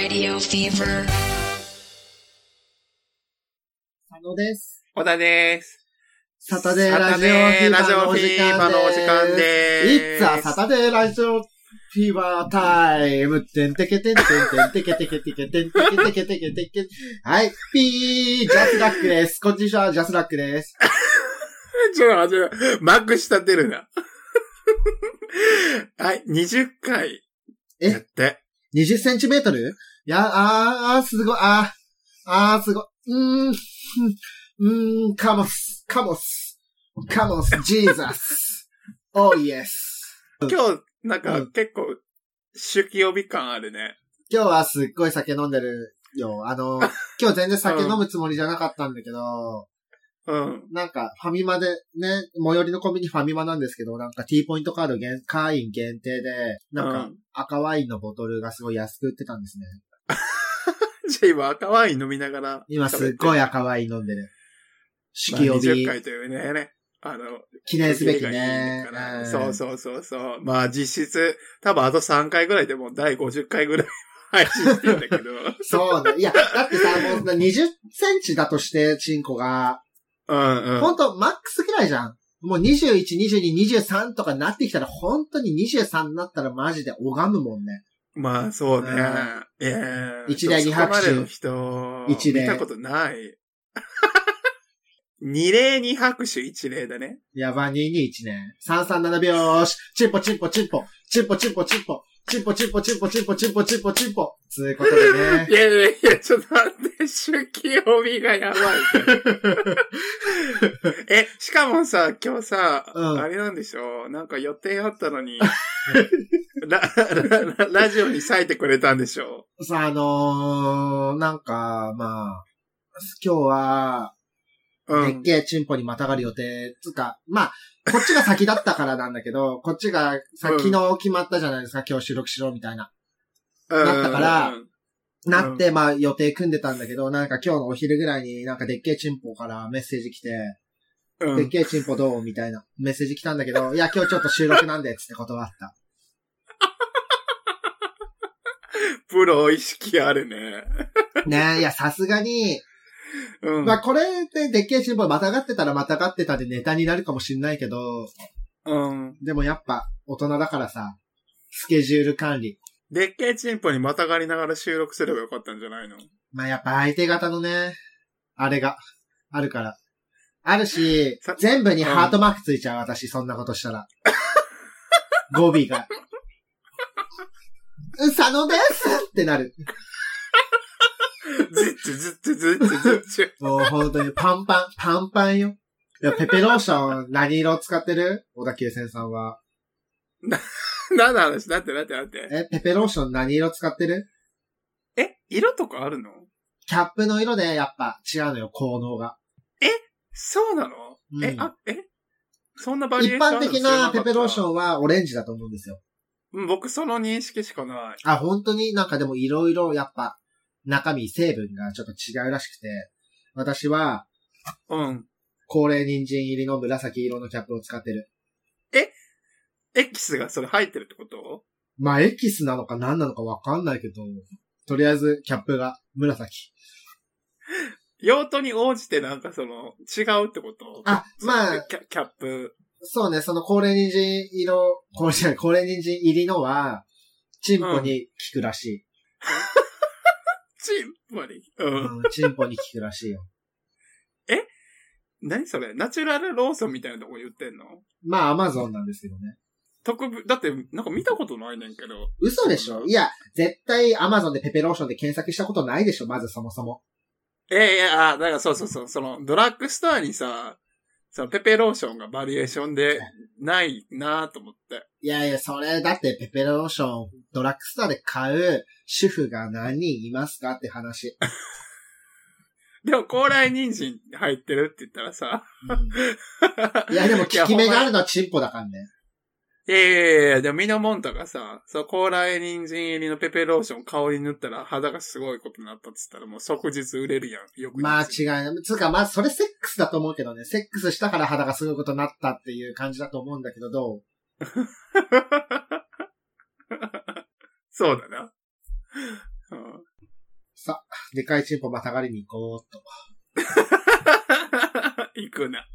Radio Fever 佐野です。 小田です。 サタデーラジオフィーバーのお時間でーす。It's a サタデーラジオフィーバータイム。てんてけてんてんてんてけてけてけてんてけてけてけてけ。はい、ピー、ジャスラックです。こんにちは、ジャスラックです。 ちょっと、マックス立てるな。はい、20回。やって。 20センチメートル？いや、すごい、すごい。カモス、ジーザス。Oh yes。 今日、なんか、結構、酒気帯び感あるね。 今日はすっごい酒飲んでるよ。今日全然酒飲むつもりじゃなかったんだけど、なんか、ファミマでね、最寄りのコンビニファミマなんですけど、なんか T ポイントカード会員限定で、なんか赤ワインのボトルがすごい安く売ってたんですね。 じゃあ今赤ワイン飲みながら。 今すっごい赤ワイン飲んでる。酒気帯び。 20回というね、 記念すべきね。 そう。まあ実質、多分あと3回ぐらいでもう第50回ぐらい配信してるんだけど。 そうだ。いや、だってさ、もう20センチだとして、チンコが。ほんと、マックスぐらいじゃん。もう21、22、23とかなってきたら、本当に23になったらマジで拝むもんね。 まあ、そうね。 一例二拍手。 一例。見たことない。二例二拍手一例だね。 やば、221ね。337拍子。チンポ。つうことでね。 いや、ちょっと待って、酒気帯びがやばい。しかもさ、今日さ、あれなんでしょう、なんか予定あったのに、ラジオに割いてくれたんでしょう。 さあ、なんか、まあ、今日は、でっけえチンポにまたがる予定、つうか、まあ、こっちが先だったからなんだけど、こっちが昨日決まったじゃないですか、今日収録しろみたいな。なったから、なって、まあ予定組んでたんだけど、なんか今日のお昼ぐらいになんかでっけえチンポからメッセージ来て、でっけえチンポどうみたいなメッセージ来たんだけど、いや今日ちょっと収録なんで、つって断った。 プロ意識あるね。 ねえ、いやさすがに、まあこれででっけえチンポまたがってたらまたがってたでネタになるかもしんないけど、でもやっぱ大人だからさ、スケジュール管理。 でっけえチンポにまたがりながら収録すればよかったんじゃないの？ まあやっぱ相手方のね、あれがあるから。あるし、全部にハートマークついちゃう、私そんなことしたら。語尾が。佐野ですってなる。 ずっと。 もう本当にパンパンよ。いや、ペペローション何色使ってる？小田急線さんは。 何の話？だって。 ペペローション何色使ってる？ 色とかあるの？ キャップの色でやっぱ違うのよ、効能が。 そうなの？そんなバリエーションあるの？ 一般的なペペローションはオレンジだと思うんですよ。 僕その認識しかない。 本当になんかでもいろいろやっぱ中身、成分がちょっと違うらしくて、私は、高麗人参入りの紫色のキャップを使ってる。 エキスがそれ入ってるってこと？ まあ、エキスなのか何なのかわかんないけど、とりあえずキャップが紫。 用途に応じてなんか違うってこと？ まあ、 キャップ。 そうね、その高麗人参入りのは、チンポに効くらしい。 チンポに。 チンポに効くらしいよ。 何それ？ナチュラルローソンみたいなとこ言ってんの？ まあ、アマゾンなんですけどね。 だって、なんか見たことないねんけど。 嘘でしょ？いや、絶対アマゾンでペペローションで検索したことないでしょ？まずそもそも。 だからそう、ドラッグストアにさ、ペペローションがバリエーションでないなと思って。 いや、それ、だってペペローション、ドラッグストアで買う主婦が何人いますかって話。 でも、高麗人参入ってるって言ったらさ。 いや、でも効き目があるのはチンポだからね。 でもミノモンタがさ、高麗人参入りのペペローション顔に塗ったら肌がすごいことになったって言ったらもう即日売れるやん。よくまあ違いない。つうかまあそれセックスだと思うけどね。セックスしたから肌がすごいことになったっていう感じだと思うんだけど、どう？ そうだな。 さ、でかいチンポまたがりに行こうっと。 行くな。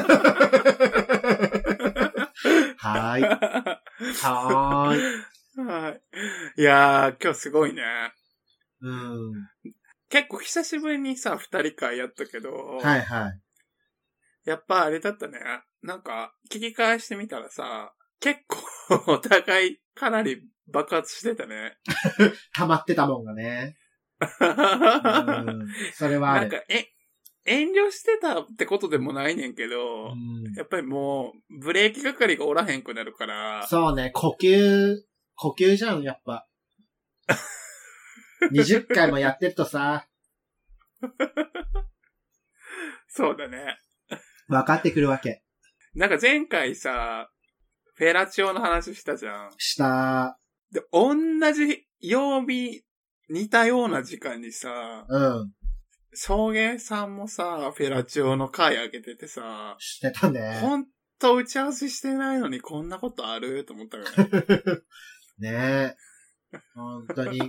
はーい。はーい。 はい。いやー、今日すごいね。 うん。 結構久しぶりにさ、二人会やったけど。 はいはい。 やっぱあれだったね。なんか、聞き返してみたらさ、結構お互いかなり爆発してたね。 溜まってたもんがね。それはある。 なんか、遠慮してたってことでもないねんけど、やっぱりもう、ブレーキ係がおらへんくなるから。 そうね、呼吸じゃん、やっぱ。20回もやってるとさ。 そうだね。 分かってくるわけ。 なんか前回さ、フェラチオの話したじゃん。 した。 で、同じ曜日、似たような時間にさ、送迎さんもさ、フェラチオの回あげててさ、 してたね。 ほんと打ち合わせしてないのにこんなことあると思ったからね。ねえ。ほんとに。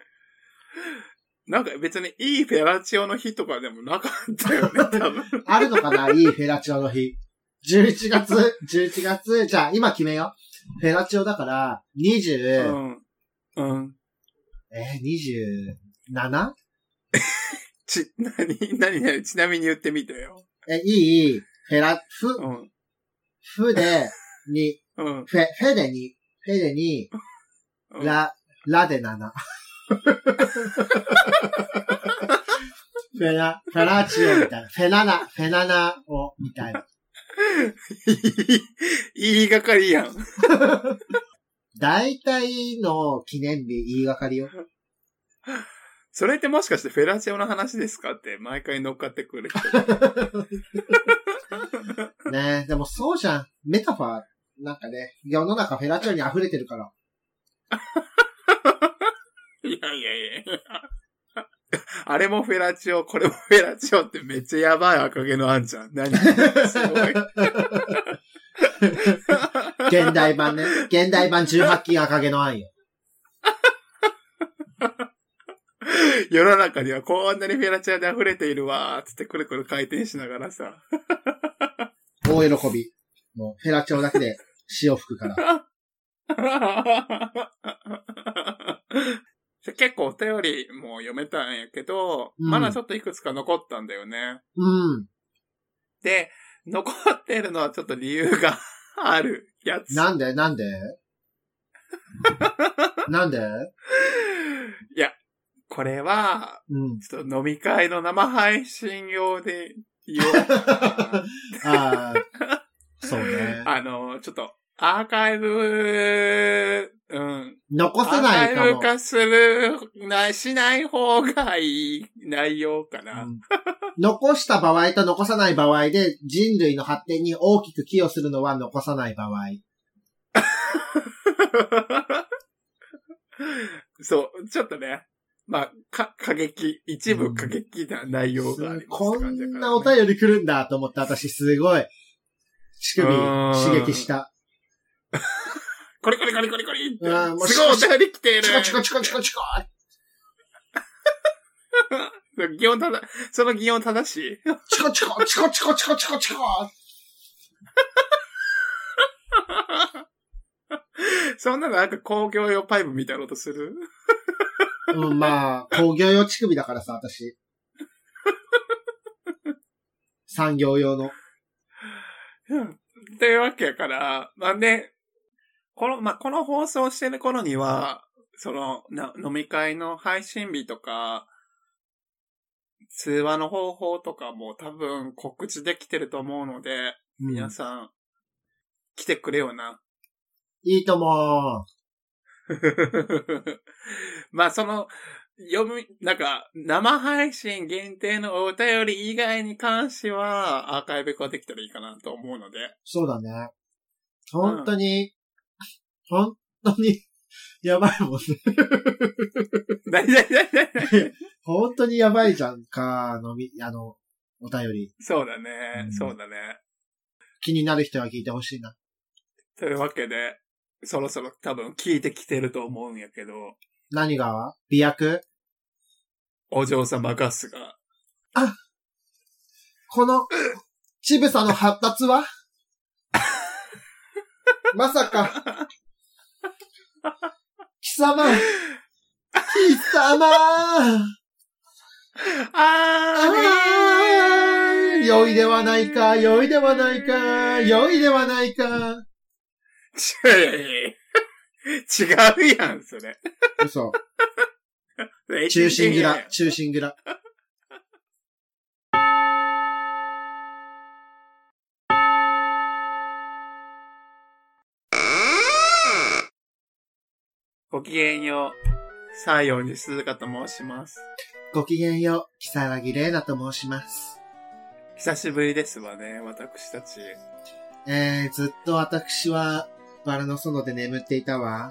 なんか別にいいフェラチオの日とかでもなかったよね、多分。 あるのかないいフェラチオの日。11月、じゃあ今決めよう。フェラチオだから、20、 27? ちなみに言ってみてよ。 いいフェラ、フで、に、フェでに、ラで7。フェラチオみたいな。フェナナを、みたいな。 言いがかりやん。 大体の記念日言いがかりよ。 それってもしかしてフェラチオの話ですかって毎回乗っかってくる人。 ねえ、でもそうじゃん。メタファー、なんかね、世の中フェラチオに溢れてるから。 いや。あれもフェラチオ、これもフェラチオってめっちゃやばい赤毛のあんちゃん。何すごい。 現代版ね。現代版18金赤毛のあんよ。 世の中にはこんなにフェラチオで溢れているわーつってくるくる回転しながらさ。 大喜び。もうフェラチオだけで潮吹くから。 結構お便りも読めたんやけど、まだちょっといくつか残ったんだよね。で、残ってるのはちょっと理由があるやつ。 なんでいや、これは、ちょっと飲み会の生配信用で言おうかな。 そうね。 ちょっと、アーカイブ、 残せないかも。 アーカイブ化しない方がいい内容かな。 残した場合と残さない場合で人類の発展に大きく寄与するのは残さない場合。 そう、ちょっとね。まあ、一部過激な内容があります、 こんなお便り来るんだと思って私すごい、乳首刺激した。 コリコリって。すごいお便り来てる。 チコ。 その擬音正しい。 チコ。 そんなのなんか工業用パイプみたいな音する？ まあ、工業用乳首だからさ、私。産業用の。 というわけやから、まあね、この放送してる頃には、飲み会の配信日とか、通話の方法とかも多分告知できてると思うので、皆さん、来てくれよな。 いいとも。 まあなんか、生配信限定のお便り以外に関しては、アーカイブ化できたらいいかなと思うので。 そうだね。本当に、やばいもんね。 何本当にやばいじゃんか、お便り。 そうだね。 気になる人は聞いてほしいな。 というわけで、そろそろ多分聞いてきてると思うんやけど。 何が美薬？ お嬢様ガスが。 この、ちぶさの発達はまさか、貴様良いではないか。 いやいやいや。違うやん、それ。 嘘。中心蔵。 ごきげんよう。西園寺鈴鹿と申します。 ごきげんよう。木更木玲奈と申します。 久しぶりですわね、私たち。 ずっと私は、バラの園で眠っていたわ。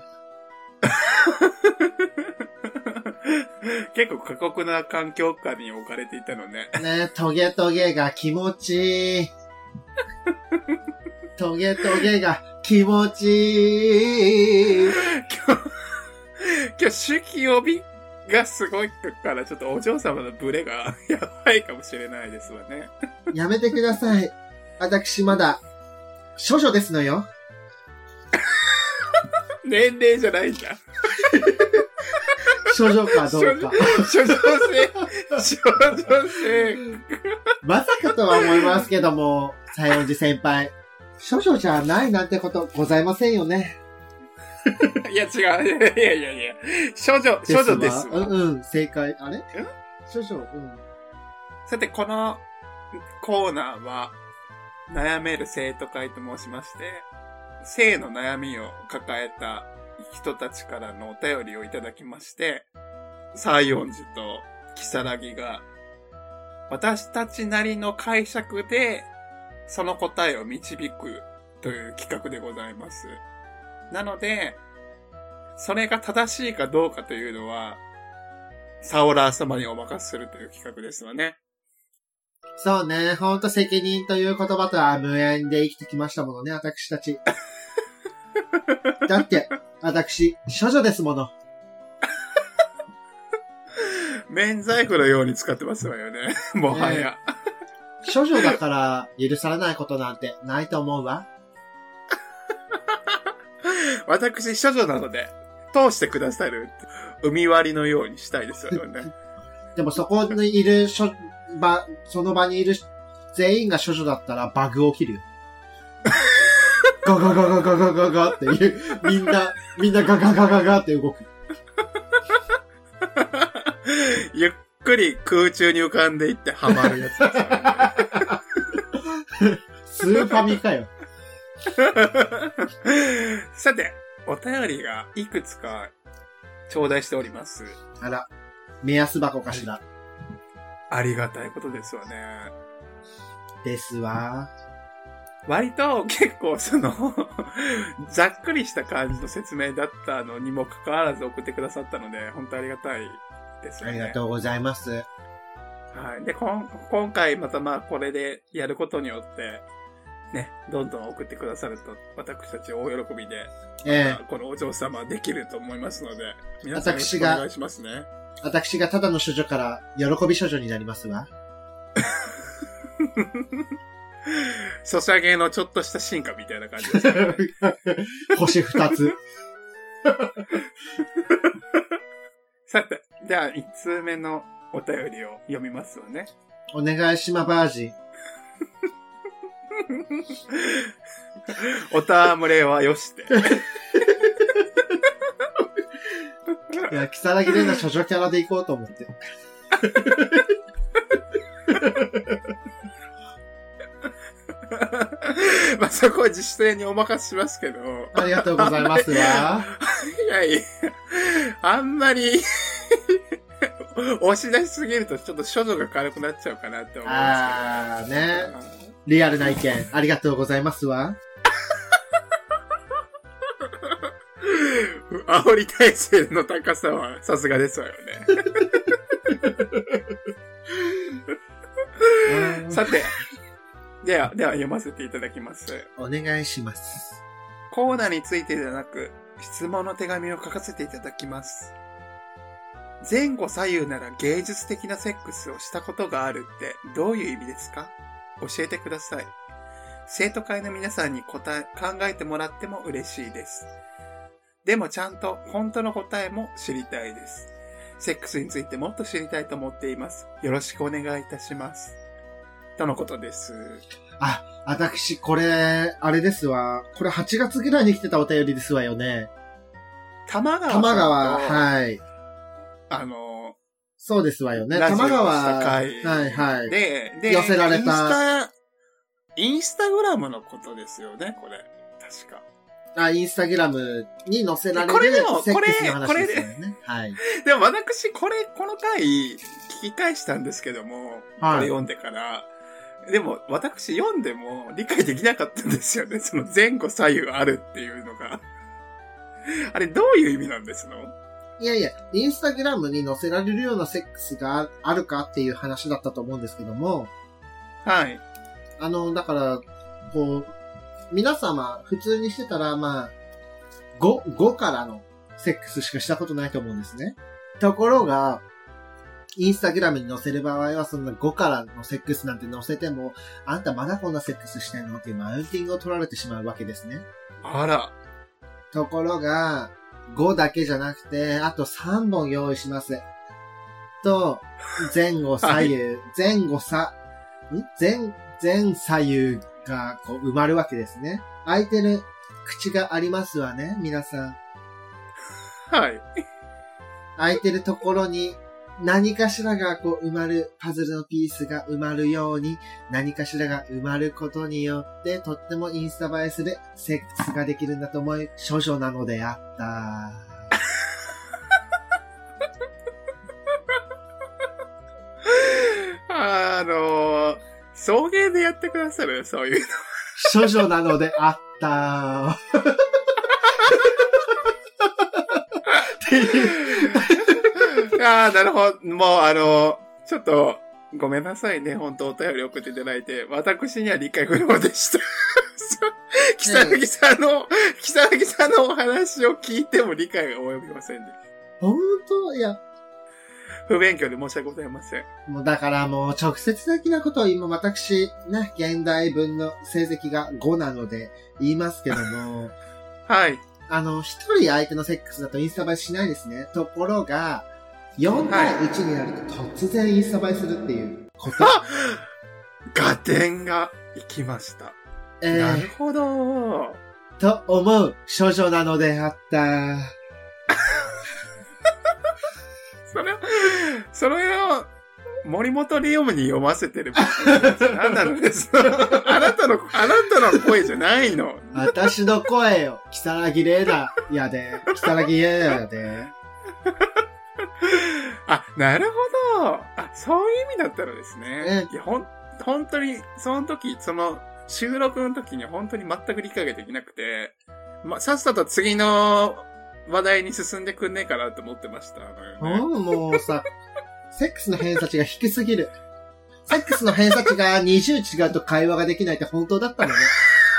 結構過酷な環境下に置かれていたのね。 ね、トゲトゲが気持ちいい。トゲトゲが気持ちいい。 今日手記呼びがすごいからちょっとお嬢様のブレがやばいかもしれないですわね。 やめてください。私まだ処女ですのよ。 年齢じゃないじゃん。 処女かどうか。 処女性。 まさかとは思いますけども、西園寺先輩。処女じゃないなんてことございませんよね。 いや違う。いや。処女ですわ。 正解。あれ処女、 さて、このコーナーは、悩める生徒会と申しまして、性の悩みを抱えた人たちからのお便りをいただきまして、西園寺と木更木が、私たちなりの解釈で、その答えを導くという企画でございます。なので、それが正しいかどうかというのは、サオラー様にお任せするという企画ですわね。 そうね、ほんと責任という言葉とは無縁で生きてきましたものね、私たち。だって、私、処女ですもの。 免罪符のように使ってますわよね、もはや。 処女だから許されないことなんてないと思うわ。 私、処女なので、通してくださる、海割りのようにしたいですよね。 でもそこにいるその場にいる全員が処女だったらバグ起きるよ。ガガガガガガガガっていう、みんなガガガガガって動く。 ゆっくり空中に浮かんでいってハマるやつですよね。 スーファミかよ。 さて、お便りがいくつか頂戴しております。 あら、目安箱かしら。 ありがたいことですわね。 ですわ。 割と結構ざっくりした感じの説明だったのにもかかわらず送ってくださったので、本当ありがたいですよね。 ありがとうございます。 はい。で、今回またこれでやることによって、ね、どんどん送ってくださると、私たち大喜びで、このお嬢様できると思いますので、皆さんよろしくお願いしますね。 私がただの処女から喜び処女になりますわ。 ソシャゲのちょっとした進化みたいな感じですね。 星2つ。 さて、では1通目のお便りを読みますわね。 お願いしまバージン。 おたむれはよして。 いや、木更木玲奈処女キャラで行こうと思って。 そこは自主性にお任せしますけど。 ありがとうございますわ。 いやいや、あんまり押し出しすぎるとちょっと処女が軽くなっちゃうかなって思いますけど。 ね。リアルな意見、ありがとうございますわ。 煽り体制の高さはさすがですわよね。さて、では読ませていただきます。 お願いします。 コーナーについてではなく、質問の手紙を書かせていただきます。 前後左右なら芸術的なセックスをしたことがあるってどういう意味ですか？教えてください。生徒会の皆さんに考えてもらっても嬉しいです。でもちゃんと本当の答えも知りたいです。セックスについてもっと知りたいと思っています。よろしくお願いいたします。とのことです。 あ、私、これ、あれですわ。これ8月ぐらいに来てたお便りですわよね。 玉川。 はい。そうですわよね。玉川。はいはい。 で、 寄せられた。 インスタグラムのことですよね、これ。確か。 インスタグラムに載せられるセックスの話ですよね。はい。 でも私、この回、聞き返したんですけども、これ読んでから。でも、私読んでも理解できなかったんですよね。その前後左右あるっていうのが。あれ、どういう意味なんですの？ いやいや、インスタグラムに載せられるようなセックスがあるかっていう話だったと思うんですけども。 はい。 だから、こう、皆様、普通にしてたら、5からのセックスしかしたことないと思うんですね。ところが、インスタグラムに載せる場合は、そんな5からのセックスなんて載せても、あんたまだこんなセックスしてんのっていうマウンティングを取られてしまうわけですね。 あら。 ところが、5だけじゃなくて、あと3本用意します。と、前後左右、はい、前左右がこう埋まるわけですね。空いてる口がありますわね、皆さん。 はい。 空いてるところに何かしらがこう埋まる、パズルのピースが埋まるように、何かしらが埋まることによって、とってもインスタ映えするセックスができるんだと思い、処女なのであった。 送迎でやってくださる？そういうの。 処女なのであった。っていう。 なるほど。もうちょっと、ごめんなさいね。本当お便り送っていただいて。私には理解不能でした。木更木さんのお話を聞いても理解が及びませんね。 本当？いや。 不勉強で申し訳ございません。 もうだからもう直接的なことを今私、ね、現代文の成績が5なので言いますけども。 はい。 一人相手のセックスだとインスタ映えしないですね。ところが、4対1になると突然インスタ映えするっていうこと。 合点がいきました。なるほど。 と思う処女なのであった。 それを、森本リオムに読ませてる。何なのですあなたの声じゃないの。 私の声よ。木更木玲奈やで。木更木玲奈やで。 なるほど。そういう意味だったらですね。いや、本当に、その時、その、収録の時に本当に全く理解ができなくて、さっさと次の話題に進んでくんねえかなと思ってました。 もうさ、セックスの偏差値が低すぎる。セックスの偏差値が20違うと会話ができないって本当だったのね。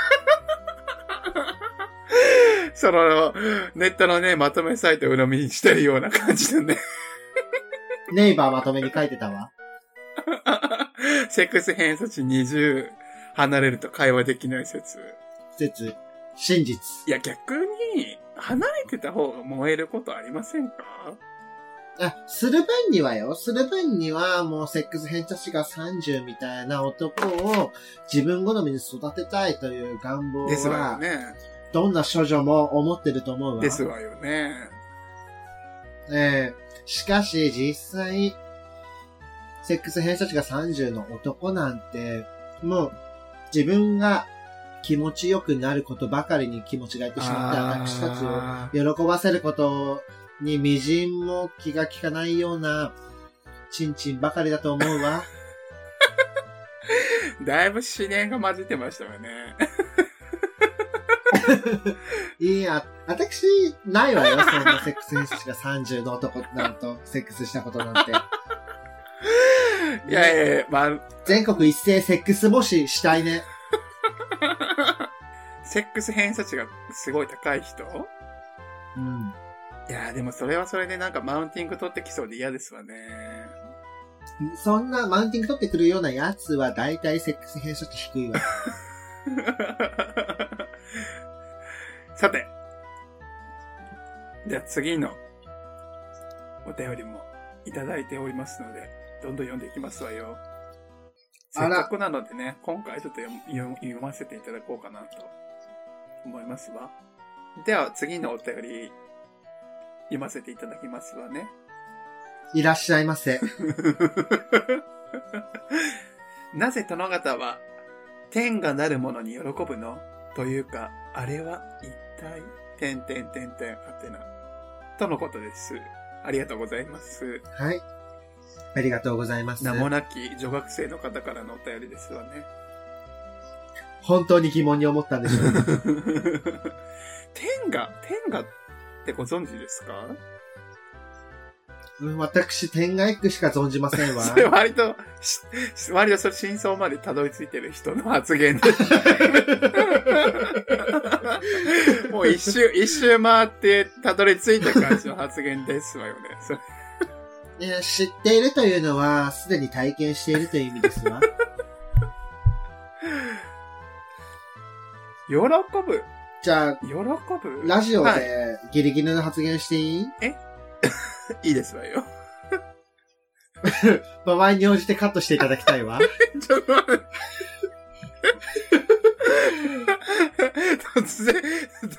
その、ネットのね、まとめサイトを鵜呑みにしてるような感じだね。 ネイバーまとめに書いてたわ。 セックス偏差値20離れると会話できない説。 真実。 いや、逆に、離れてた方が燃えることありませんか？ する分にはもうセックス偏差値が30みたいな男を自分好みに育てたいという願望は、 ですわよね。 どんな処女も思ってると思うわ。 ですわよね。 しかし実際、セックス偏差値が30の男なんて、もう自分が気持ちよくなることばかりに気持ちがいってしまって私たちを喜ばせることに微塵も気が利かないようなチンチンばかりだと思うわ。 だいぶ思念が混じってましたよね。 いや、私、ないわよ。そんなセックス偏差値が30の男なんとセックスしたことなんて。 いや、 全国一斉セックス模試したいね。 セックス偏差値がすごい高い人？ うん。 いやーでもそれはそれでなんかマウンティング取ってきそうで嫌ですわね。 そんなマウンティング取ってくるようなやつは大体セックス偏差値低いわ。 さて。じゃあ次のお便りもいただいておりますので、どんどん読んでいきますわよ。せっかくなのでね、今回ちょっと読ませていただこうかなと思いますわ。では次のお便り読ませていただきますわね。 いらっしゃいませ。 なぜ殿方は天がなるものに喜ぶのというか、あれは一体、はてな。とのことです。ありがとうございます。 はい。ありがとうございます。 名もなき女学生の方からのお便りですわね。 本当に疑問に思ったんでしょう。 天がってご存知ですか？ 私、天がエッグしか存じませんわ。 それ割とそれ真相までたどり着いてる人の発言です。もう一周回ってたどり着いた感じの発言ですわよね。 知っているというのは、すでに体験しているという意味ですわ。 喜ぶ。 じゃあ、 喜ぶラジオでギリギリの発言していい？ いいですわよ。 場合に応じてカットしていただきたいわ。 ちょっと待って。